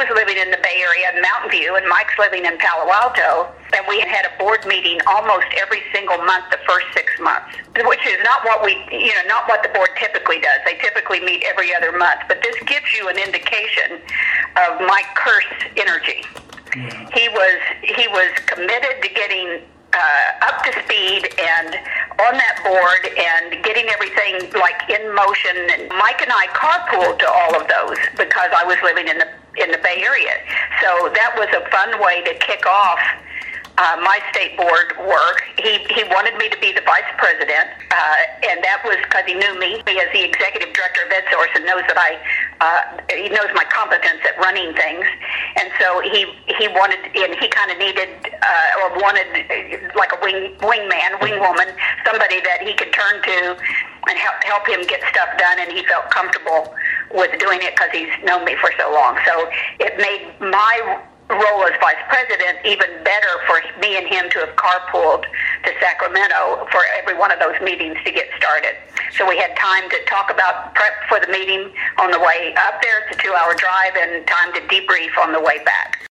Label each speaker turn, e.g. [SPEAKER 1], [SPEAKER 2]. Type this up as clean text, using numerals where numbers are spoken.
[SPEAKER 1] was living in the Bay Area in Mountain View, and Mike's living in Palo Alto, and we had a board meeting almost every single month the first 6 months, which is not what not what the board typically does. They typically meet every other month, but this gives you an indication of Mike Kerr's energy. Yeah. He was committed to getting up to speed and on that board and getting everything like in motion. And Mike and I carpooled to all of those because I was living in the Bay Area. So that was a fun way to kick off my state board work. He wanted me to be the vice president, and that was because he knew me as the executive director of EdSource and knows that he knows my competence at running things. And so he wanted, and he kind of needed or wanted like a wingwoman, somebody that he could turn to and help him get stuff done, and he felt comfortable with doing it because he's known me for so long. So it made my role as vice president even better for me and him to have carpooled to Sacramento for every one of those meetings to get started. So we had time to talk about prep for the meeting on the way up there. It's a 2-hour drive, and time to debrief on the way back.